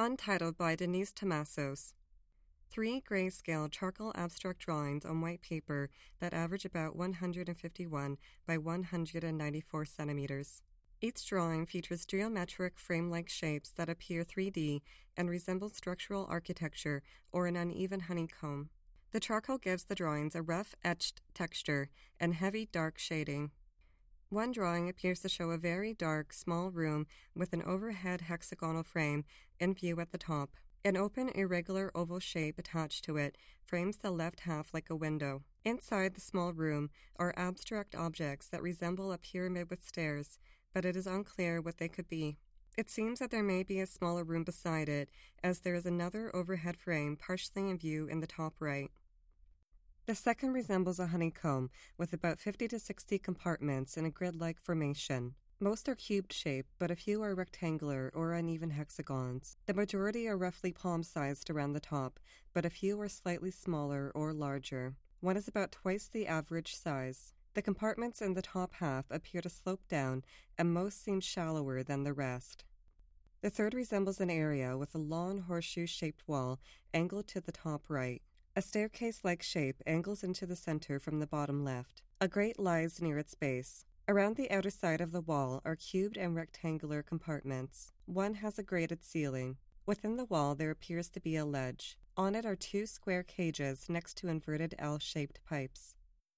Untitled by Denise Tomasos. 3 grayscale charcoal abstract drawings on white paper that average about 151 by 194 centimeters. Each drawing features geometric frame-like shapes that appear 3D and resemble structural architecture or an uneven honeycomb. The charcoal gives the drawings a rough, etched texture and heavy, dark shading. One drawing appears to show a very dark, small room with an overhead hexagonal frame in view at the top. An open, irregular oval shape attached to it frames the left half like a window. Inside the small room are abstract objects that resemble a pyramid with stairs, but it is unclear what they could be. It seems that there may be a smaller room beside it, as there is another overhead frame partially in view in the top right. The second resembles a honeycomb, with about 50 to 60 compartments in a grid-like formation. Most are cube-shaped, but a few are rectangular or uneven hexagons. The majority are roughly palm-sized around the top, but a few are slightly smaller or larger. One is about twice the average size. The compartments in the top half appear to slope down, and most seem shallower than the rest. The third resembles an area with a long horseshoe-shaped wall angled to the top right. A staircase-like shape angles into the center from the bottom left. A grate lies near its base. Around the outer side of the wall are cubed and rectangular compartments. One has a grated ceiling. Within the wall there appears to be a ledge. On it are 2 square cages next to inverted L-shaped pipes.